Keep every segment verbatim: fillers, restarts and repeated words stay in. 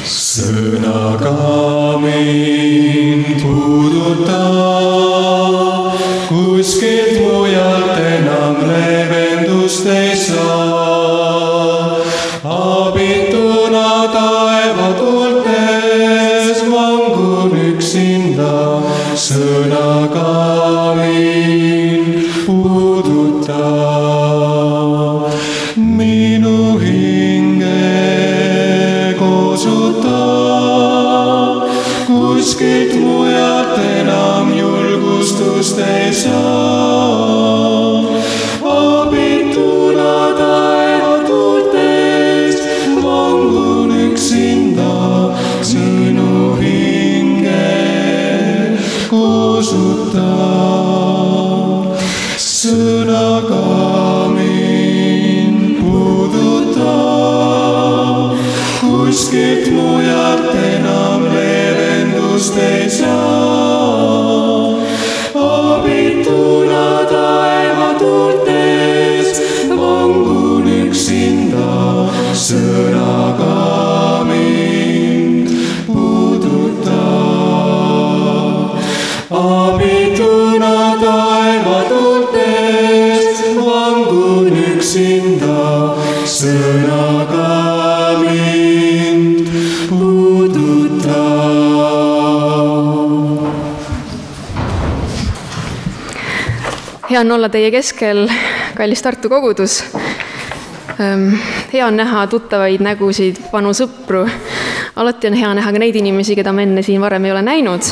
Sõnaga mind puuduta, kuskilt mujalt enam leevendust ei saa. Abituna taeva tuultes vangun üksinda, sõnaga mind puuduta. Minu hinge koosuta, kuskilt mujalt enam julgustust ei saa. Abituna taeva tuultes vangun üksinda, sinu hinge koosuta. Sõnaga mind puuduta, kuskilt mujalt enam leevendust ei saa. Abituna taeva tuultes vangun üksinda, sõnaga mind puuduta. Abituna taeva tuultes vangun üksinda, sõnaga mind puuduta. Hea on olla teie keskel, kallis Tartu kogudus. Hea on näha tuttavaid nägusid, vanu sõpru. Alati on hea näha ka neid inimesi, keda ma enne siin varem ei ole näinud.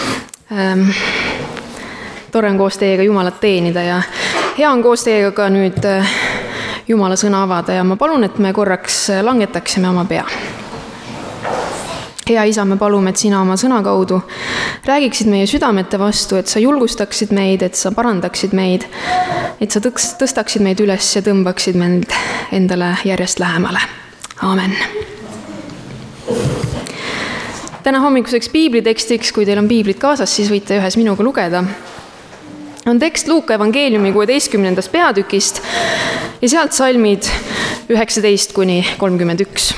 Tore on koos teiega Jumalat teenida ja hea on koos teiega ka nüüd Jumala sõna avada ja ma palun, et me korraks langetaksime oma pea. Hea Isa, me palume, et sina oma sõna kaudu räägiksid meie südamete vastu, et sa julgustaksid meid, et sa parandaksid meid, et sa tõstaksid meid üles ja tõmbaksid meid endale järjest lähemale. Aamen. Täna hommikuseks piiblitekstiks, kui teil on piiblid kaasas, siis võite ühes minuga lugeda. On tekst Luuka evangeeliumi kuueteistkümnendast peatükist ja sealt salmid üheksateist kuni kolmkümmend üks.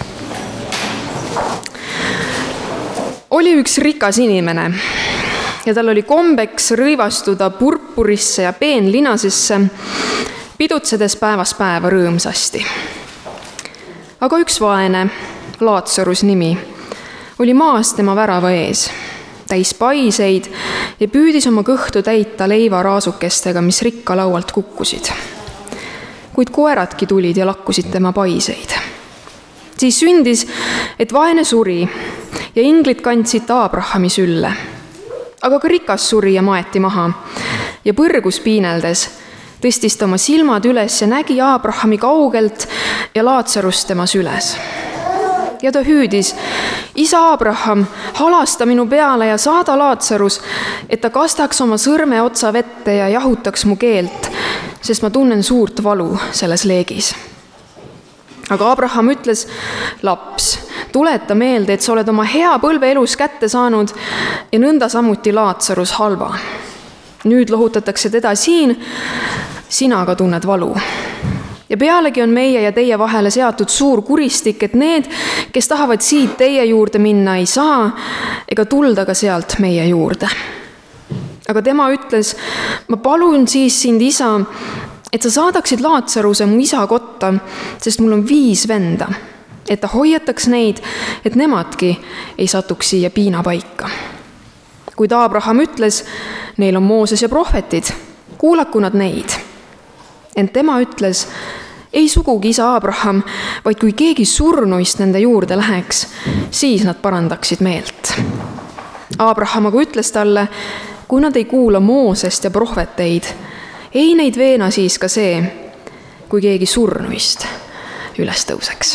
Oli üks rikas inimene ja tal oli kombeks rõivastuda purpurisse ja peenlinasesse, pidutsedes päevast päeva rõõmsasti. Aga üks vaene, Laatsarus nimi, oli maas tema värava ees, täis paiseid ja püüdis oma kõhtu täita leivaraasukestega, mis rikka laualt kukkusid. Kuid koeradki tulid ja lakkusid tema paiseid. Siis sündis, et vaene suri ja inglid kandsid ta Abrahami sülle. Aga ka rikas suri ja maeti maha ja põrgus piineldes tõstis ta oma silmad üles ja nägi Abrahami kaugelt ja Laatsarust tema süles. Ja ta hüüdis, isa Abraham, halasta minu peale ja saada Laatsarus, et ta kastaks oma sõrme otsa vette ja jahutaks mu keelt, sest ma tunnen suurt valu selles leegis. Aga Abraham ütles, laps, tuleta meelde, et sa oled oma hea põlve elus kätte saanud ja nõnda samuti Laatsarus halva. Nüüd lohutatakse teda siin, sina aga tunned valu. Ja pealegi on meie ja teie vahele seatud suur kuristik, et need, kes tahavad siit teie juurde minna, ei saa ega tulda ka sealt meie juurde. Aga tema ütles, ma palun siis sind, isa, et sa saadaksid Laatsaruse mu isa kotta, sest mul on viis venda, et ta hoiataks neid, et nemadki ei satuks siia piinapaika. Kuid Abraham ütles, neil on Mooses ja prohvetid, kuulaku nad neid. Ent tema ütles, ei sugugi isa Abraham, vaid kui keegi surnuist nende juurde läheks, siis nad parandaksid meelt. Abraham aga ütles talle, kui nad ei kuula Moosest ja prohveteid, ei neid veena siis ka see, kui keegi surnuist üles tõuseks.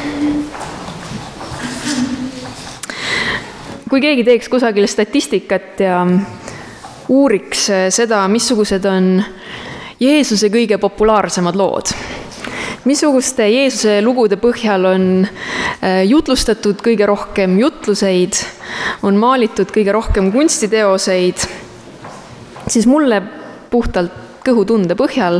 Kui keegi teeks kusagil statistikat ja uuriks seda, missugused on Jeesuse kõige populaarsemad lood, missuguste Jeesuse lugude põhjal on jutlustatud kõige rohkem jutluseid, on maalitud kõige rohkem kunstiteoseid, siis mulle puhtalt kõhutunde põhjal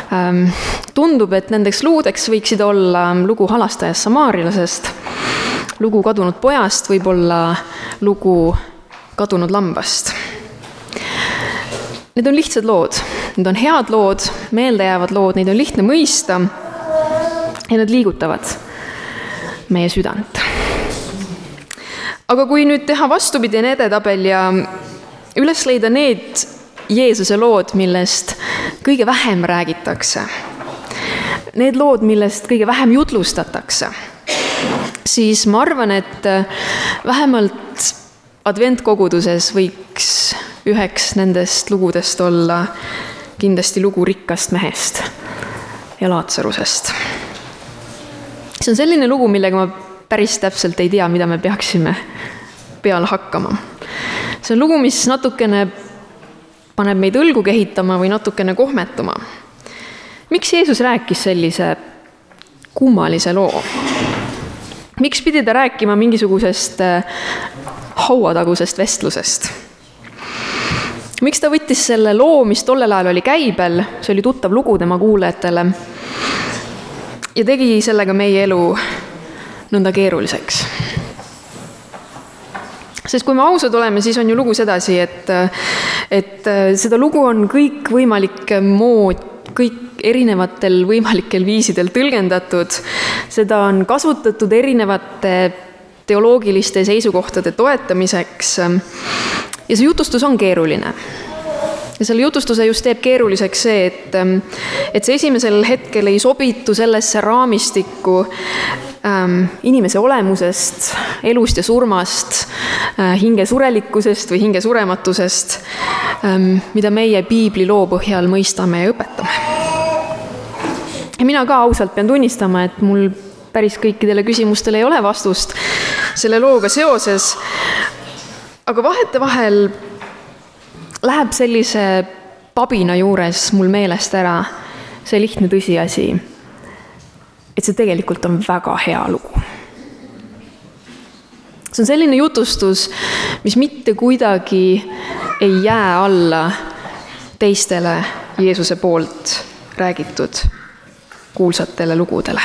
tundub, et nendeks luudeks võiksid olla lugu halastajast samaarilasest, lugu kadunud pojast, võib-olla lugu kadunud lambast. Need on lihtsad lood, need on head lood, meeldejäävad lood, neid on lihtne mõista ja nad liigutavad meie südant. Aga kui nüüd teha vastupidine edetabel ja üles leida need Jeesuse lood, millest kõige vähem räägitakse, need lood, millest kõige vähem jutlustatakse, siis ma arvan, et vähemalt adventkoguduses võiks üheks nendest lugudest olla kindlasti lugu rikkast mehest ja Laatsarusest. See on selline lugu, millega ma päris täpselt ei tea, mida me peaksime peale hakkama. See on lugu, mis natukene paneb meid õlgu kehitama või natukene kohmetuma. Miks Jeesus rääkis sellise kummalise loo? Miks pidi ta rääkima mingisugusest hauatagusest vestlusest? Miks ta võttis selle loo, mis tollel ajal oli käibel, see oli tuttav lugu tema kuulajatele, ja tegi sellega meie elu nõnda keeruliseks? Sest kui me ausad oleme, siis on ju lugu sedasi, et, et seda lugu on kõik võimalik mood, kõik erinevatel võimalikel viisidel tõlgendatud. Seda on kasutatud erinevate teoloogiliste seisukohtade toetamiseks. Ja see jutustus on keeruline. Ja selle jutustuse just teeb keeruliseks see, et, et see esimesel hetkel ei sobitu sellesse raamistikku ähm, inimese olemusest, elust ja surmast, äh, hinge surelikkusest või hinge surematusest, ähm, mida meie piibli loo põhjal mõistame ja õpetame. Ja mina ka ausalt pean tunnistama, et mul päris kõikidele küsimustele ei ole vastust selle looga seoses, aga vahetevahel läheb sellise pabina juures mul meelest ära see lihtne tõsiasi, et see tegelikult on väga hea lugu. See on selline jutustus, mis mitte kuidagi ei jää alla teistele Jeesuse poolt räägitud kuulsatele lugudele.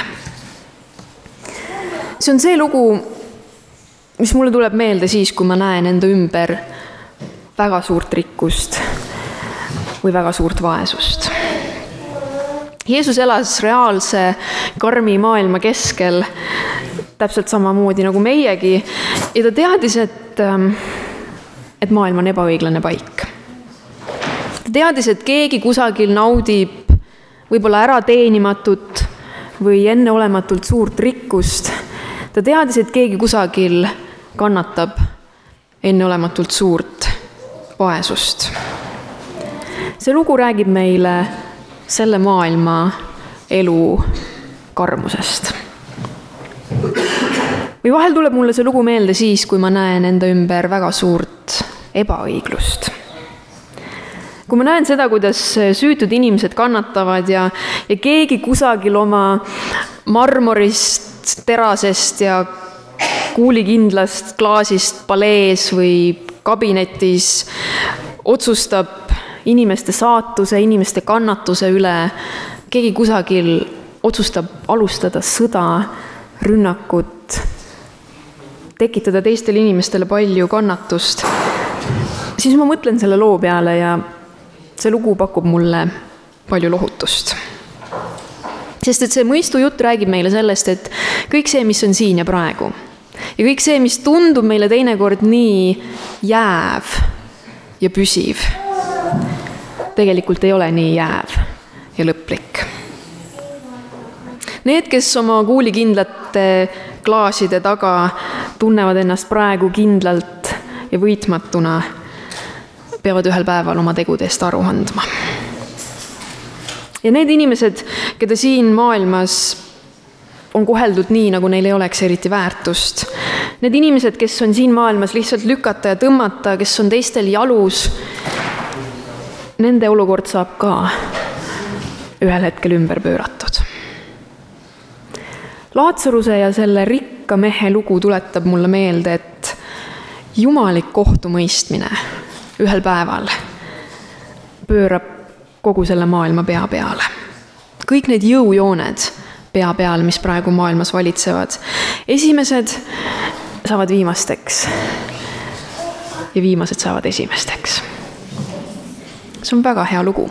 See on see lugu, mis mulle tuleb meelde siis, kui ma näen enda ümber väga suurt rikkust või väga suurt vaesust. Jeesus elas reaalse karmi maailma keskel täpselt samamoodi nagu meiegi ja ta teadis, et, et maailm on ebaõiglane paik. Ta teadis, et keegi kusagil naudib võib-olla ära teenimatut või enneolematult suurt rikkust. Ta teadis, et keegi kusagil kannatab enneolematult suurt vaesust. See lugu räägib meile selle maailma elu karmusest. Või vahel tuleb mulle see lugu meelde siis, kui ma näen enda ümber väga suurt ebaõiglust. Kui ma näen seda, kuidas süütud inimesed kannatavad ja, ja keegi kusagil oma marmorist, terasest ja kuulikindlast klaasist palees või kabinetis otsustab inimeste saatuse, inimeste kannatuse üle. Keegi kusagil otsustab alustada sõda, rünnakut, tekitada teistele inimestele palju kannatust. Siis ma mõtlen selle loo peale ja see lugu pakub mulle palju lohutust. Sest et see mõistu jutt räägib meile sellest, et kõik see, mis on siin ja praegu, ja kõik see, mis tundub meile teinekord nii jääv ja püsiv, tegelikult ei ole nii jääv ja lõplik. Need, kes oma kuulikindlate klaaside taga tunnevad ennast praegu kindlalt ja võitmatuna, peavad ühel päeval oma tegudest aru andma. Ja need inimesed, keda siin maailmas on koheldud nii, nagu neil ei oleks eriti väärtust. Need inimesed, kes on siin maailmas lihtsalt lükata ja tõmmata, kes on teistel jalus, nende olukord saab ka ühel hetkel ümber pööratud. Laatsaruse ja selle rikka mehe lugu tuletab mulle meelde, et jumalik kohtumõistmine ühel päeval pöörab kogu selle maailma pea peale. Kõik need jõujooned pea peal, mis praegu maailmas valitsevad. Esimesed saavad viimasteks ja viimased saavad esimesteks. See on väga hea lugu.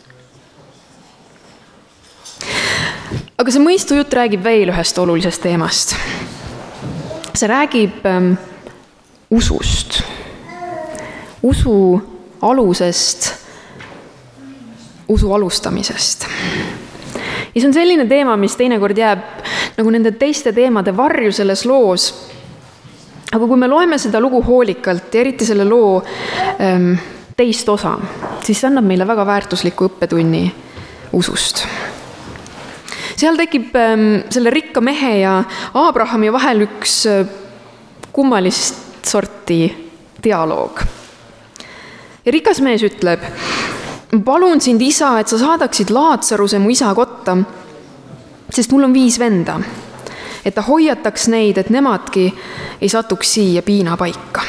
Aga see mõistujutt räägib veel ühest olulisest teemast. See räägib ähm, usust. Usu alusest, usu alustamisest. Ja see on selline teema, mis teinekord jääb nagu nende teiste teemade varju selles loos. Aga kui me loeme seda lugu hoolikalt ja eriti selle loo ähm, teist osa, siis see annab meile väga väärtusliku õppetunni usust. Seal tekib ähm, selle rikka mehe ja Abrahami vahel üks äh, kummalist sorti dialoog. Ja rikas mees ütleb, palun sind, isa, et sa saadaksid Laatsaruse mu isa kotta, sest mul on viis venda, et ta hoiataks neid, et nemadki ei satuks siia piina paika.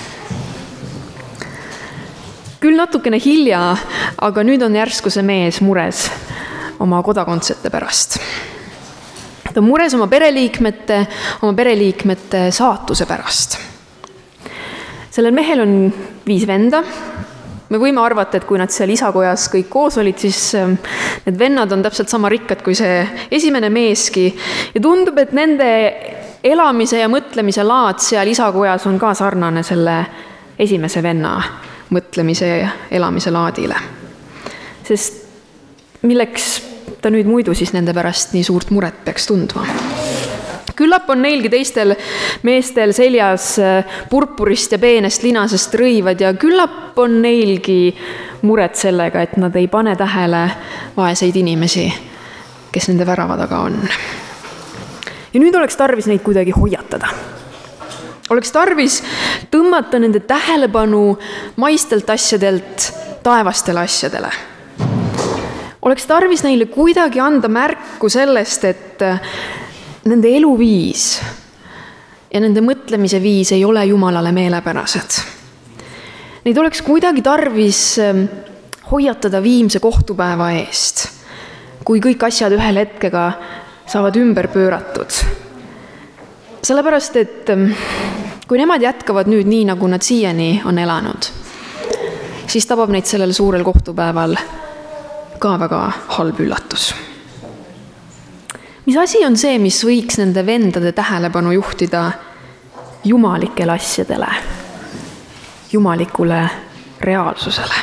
Küll natukene hilja, aga nüüd on järsku see mees mures oma kodakondsete pärast. Ta on mures oma pereliikmete, oma pereliikmete saatuse pärast. Sellel mehel on viis venda. Me võime arvata, et kui nad seal isakojas kõik koos olid, siis need vennad on täpselt sama rikkad kui see esimene meeski. Ja tundub, et nende elamise ja mõtlemise laad seal isakojas on ka sarnane selle esimese venna mõtlemise ja elamise laadile. Sest milleks ta nüüd muidu siis nende pärast nii suurt muret peaks tundma? Küllap on neilgi teistel meestel seljas purpurist ja peenest linasest rõivad ja küllap on neilgi muret sellega, et nad ei pane tähele vaeseid inimesi, kes nende värava taga on. Ja nüüd oleks tarvis neid kuidagi hoiatada. Oleks tarvis tõmmata nende tähelepanu maistelt asjadelt taevastele asjadele. Oleks tarvis neile kuidagi anda märku sellest, et nende eluviis ja nende mõtlemise viis ei ole Jumalale meelepärased. Neid oleks kuidagi tarvis hoiatada viimse kohtupäeva eest, kui kõik asjad ühel hetkega saavad ümber pööratud. Sellepärast, et kui nemad jätkavad nüüd nii, nagu nad siiani on elanud, siis tabab neid sellel suurel kohtupäeval ka väga halb üllatus. Mis asi on see, mis võiks nende vendade tähelepanu juhtida jumalikele asjadele, jumalikule reaalsusele?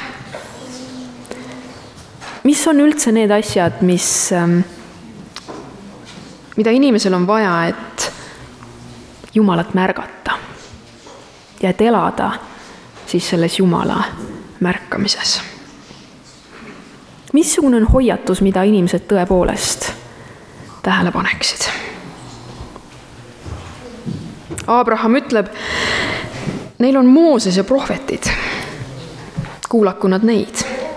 Mis on üldse need asjad, mis, mida inimesel on vaja, et Jumalat märgata ja et elada siis selles Jumala märkamises? Missugune on hoiatus, mida inimesed tõepoolest tähele paneksid? Abraham ütleb, neil on Mooses ja prohvetid. Kuulaku nad neid.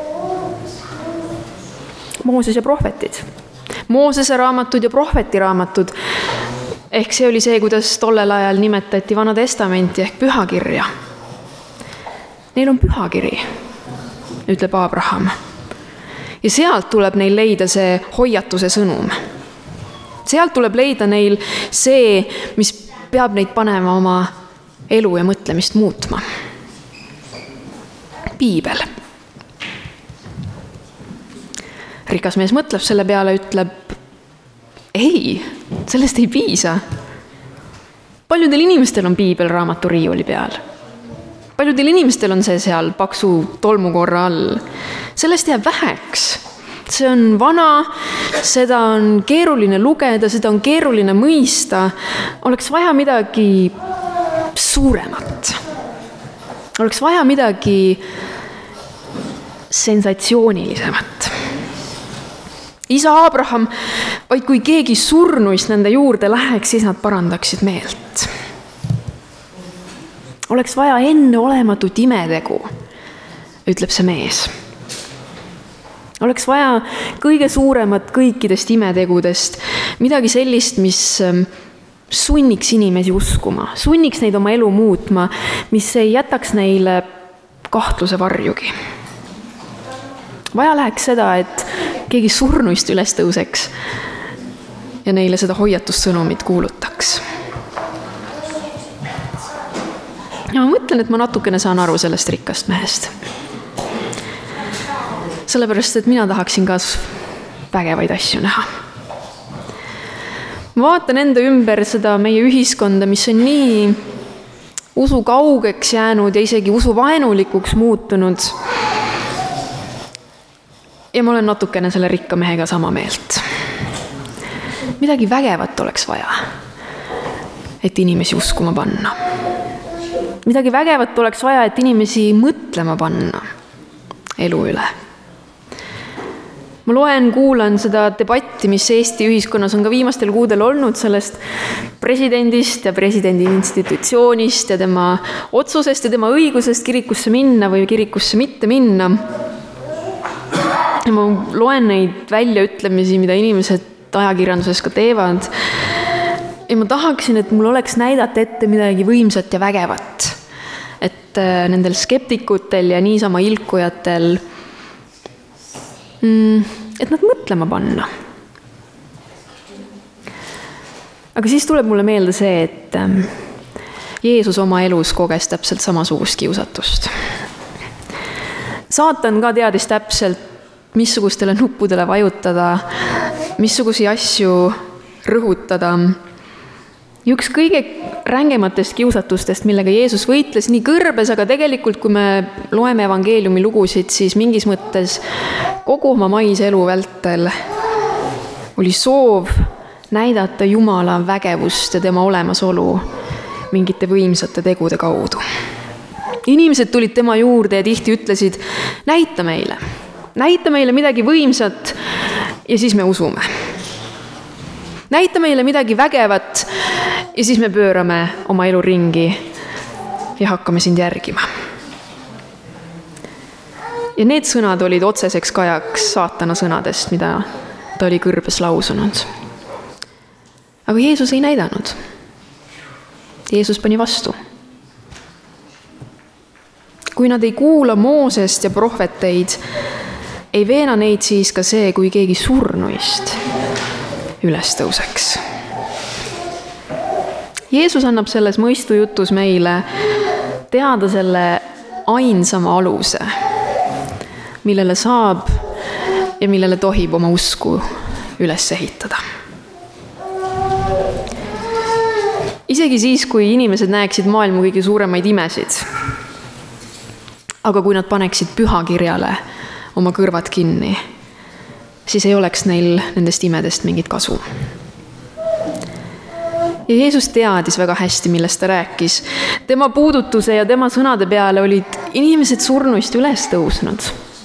Mooses ja prohvetid. Moosese raamatud ja prohveti raamatud. Ehk see oli see, kuidas tollel ajal nimetati Vana Testamenti ehk pühakirja. Neil on pühakiri, ütleb Abraham. Ja sealt tuleb neil leida see hoiatuse sõnum. Sealt tuleb leida neil see, mis peab neid panema oma elu ja mõtlemist muutma. Piibel. Rikas mees mõtleb selle peale, ütleb, ei, sellest ei piisa. Paljudel inimestel on piibel raamatu riiuli peal. Paljudel inimestel on see seal paksu tolmukorra all. Sellest jääb väheks. See on vana, seda on keeruline lugeda, seda on keeruline mõista. Oleks vaja midagi suuremat. Oleks vaja midagi sensatsioonilisemat. Isa Abraham, vaid kui keegi surnuist nende juurde läheks, siis nad parandaksid meelt. Oleks vaja enne olematut imetegu, ütleb see mees. Oleks vaja kõige suuremat kõikidest imetegudest, midagi sellist, mis sunniks inimesi uskuma, sunniks neid oma elu muutma, mis ei jätaks neile kahtluse varjugi. Vaja läheks seda, et keegi surnuist üles tõuseks ja neile seda hoiatussõnumit kuulutaks. ja ma mõtlen, et ma natukene saan aru sellest rikkast mehest. Sellepärast, et mina tahaksin ka vägevaid asju näha. Ma vaatan enda ümber seda meie ühiskonda, mis on nii usu kaugeks jäänud ja isegi usu vaenulikuks muutunud. Ja ma olen natukene selle rikka mehega sama meelt. Midagi vägevat oleks vaja, et inimesi uskuma panna. Midagi vägevat oleks vaja, et inimesi mõtlema panna elu üle. Ma loen, kuulan seda debatti, mis Eesti ühiskonnas on ka viimastel kuudel olnud sellest presidendist ja presidendi institutsioonist ja tema otsusest ja tema õigusest kirikusse minna või kirikusse mitte minna. Ja ma loen neid väljaütlemisi, mida inimesed ajakirjanduses ka teevad. Ja ma tahaksin, et mul oleks näidata ette midagi võimsat ja vägevat. Et nendel skeptikutel ja niisama ilkujatel, et nad mõtlema panna. Aga siis tuleb mulle meelde see, et Jeesus oma elus koges täpselt samasugust kiusatust. Saatan ka teadis täpselt, missugustele nuppudele vajutada, missugusi asju rõhutada. Üks kõige rängematest kiusatustest, millega Jeesus võitles nii kõrbes, aga tegelikult, kui me loeme evangeeliumi lugusid, siis mingis mõttes kogu oma maise elu vältel oli soov näidata Jumala vägevust ja tema olemasolu mingite võimsate tegude kaudu. Inimesed tulid tema juurde ja tihti ütlesid, näita meile, näita meile midagi võimsat ja siis me usume. Näita meile midagi vägevat ja siis me pöörame oma elu ringi ja hakkame sind järgima. Ja need sõnad olid otseseks kajaks saatana sõnadest, mida ta oli kõrbes lausunud. Aga Jeesus ei näidanud. Jeesus pani vastu. Kui nad ei kuula Moosest ja prohveteid, ei veena neid siis ka see, kui keegi surnuist üles tõuseks. Jeesus annab selles mõistujutus meile teada selle ainsama aluse, millele saab ja millele tohib oma usku üles ehitada. Isegi siis, kui inimesed näeksid maailma kõige suuremaid imesid, aga kui nad paneksid pühakirjale oma kõrvad kinni, siis ei oleks neil nendest imedest mingit kasu. Ja Jeesus teadis väga hästi, millest ta rääkis. Tema puudutuse ja tema sõnade peale olid inimesed surnuist üles tõusnud.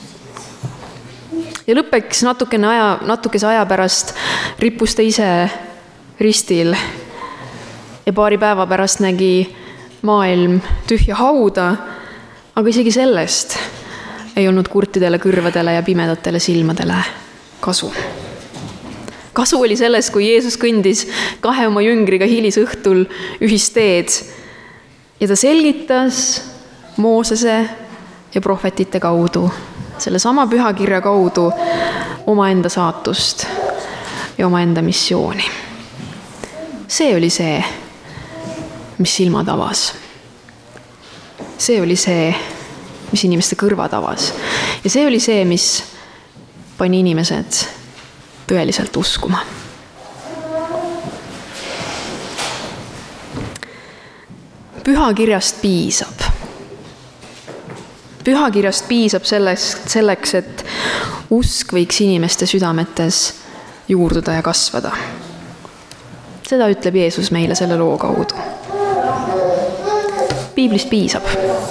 Ja lõppeks natukene aja, natukese aja pärast rippus ta ise ristil ja paari päeva pärast nägi maailm tühja hauda, aga isegi sellest ei olnud kurtidele kõrvadele ja pimedatele silmadele kasu. Kasu oli selles, kui Jeesus kõndis kahe oma jüngriga hilisõhtul ühisteed ja ta selgitas Moosese ja prohvetite kaudu, selle sama pühakirja kaudu omaenda saatust ja omaenda missiooni. See oli see, mis silmad avas. See oli see, mis inimeste kõrvad avas. Ja see oli see, mis pani inimesed tõeliselt uskuma. Pühakirjast piisab. Pühakirjast piisab selleks, selleks, et usk võiks inimeste südametes juurduda ja kasvada. Seda ütleb Jeesus meile selle loo kaudu. Piiblist piisab.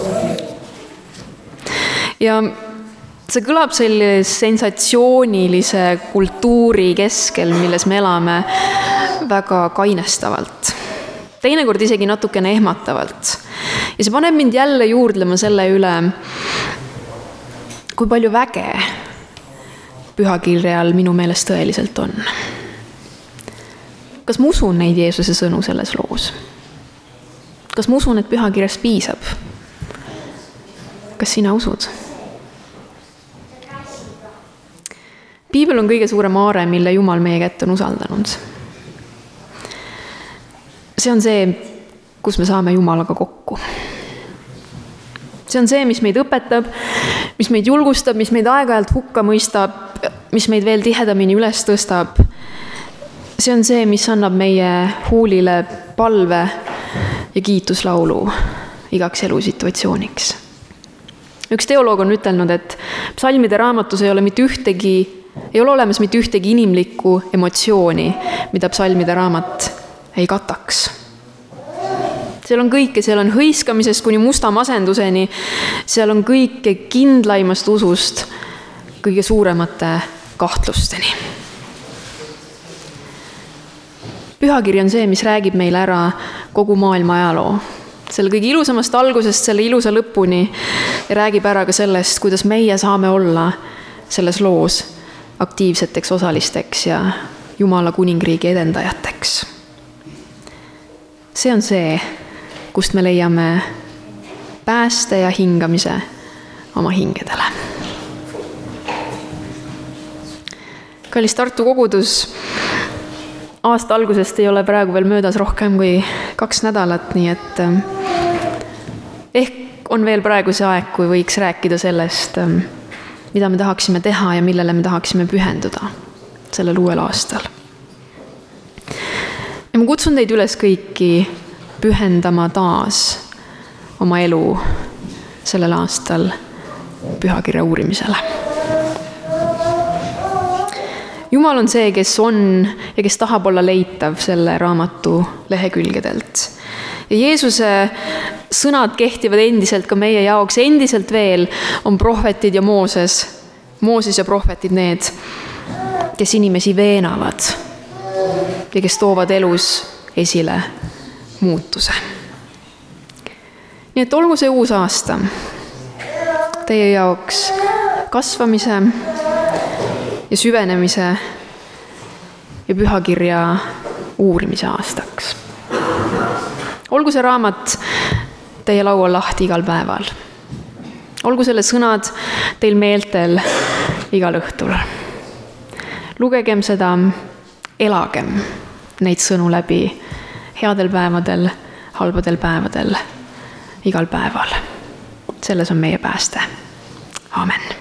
Ja see kõlab selle sensatsioonilise kultuuri keskel, milles me elame väga kainestavalt. Teinekord isegi natukene ehmatavalt. Ja see paneb mind jälle juurdlema selle üle, kui palju väge pühakirjal minu meelest tõeliselt on. Kas ma usun neid Jeesuse sõnu selles loos? Kas ma usun, et pühakirjast piisab? Kas sina usud? Piibel on kõige suurem aare, mille Jumal meie kätte on usaldanud. See on see, kus me saame Jumalaga kokku. see on see, mis meid õpetab, mis meid julgustab, mis meid aeg-ajalt hukka mõistab, mis meid veel tihedamini üles tõstab. See on see, mis annab meie huulile palve ja kiituslaulu igaks elusituatsiooniks. Üks teoloog on ütelnud, et psalmide raamatus ei ole mitte ühtegi, ei ole olemas mitte ühtegi inimlikku emotsiooni, mida psalmide raamat ei kataks. Seal on kõike, seal on hõiskamisest kuni musta masenduseni, seal on kõike kindlaimast usust kõige suuremate kahtlusteni. Pühakiri on see, mis räägib meile ära kogu maailma ajaloo. Selle kõige ilusamast algusest selle ilusa lõpuni ja räägib ära ka sellest, kuidas meie saame olla selles loos aktiivseteks osalisteks ja Jumala kuningriigi edendajateks. See on see, kust me leiame pääste ja hingamise oma hingedele. Kallis Tartu kogudus, aasta algusest ei ole praegu veel möödas rohkem kui kaks nädalat, nii et ehk on veel praegu see aeg, kui võiks rääkida sellest, mida me tahaksime teha ja millele me tahaksime pühenduda sellel uuel aastal. Ja ma kutsun teid üles kõiki pühendama taas oma elu sellel aastal pühakirja uurimisele. Jumal on see, kes on ja kes tahab olla leitav selle raamatu lehekülgedelt. Ja Jeesuse sõnad kehtivad endiselt ka meie jaoks, endiselt veel on prohvetid ja Mooses, Mooses ja prohvetid need, kes inimesi veenavad ja kes toovad elus esile muutuse. Nii et olgu see uus aasta teie jaoks kasvamise ja süvenemise ja pühakirja uurimise aastaks. Olgu see raamat teie laual lahti igal päeval. Olgu selle sõnad teil meeltel igal õhtul. Lugegem seda, elagem neid sõnu läbi headel päevadel, halbadel päevadel, igal päeval. Selles on meie pääste. Amen.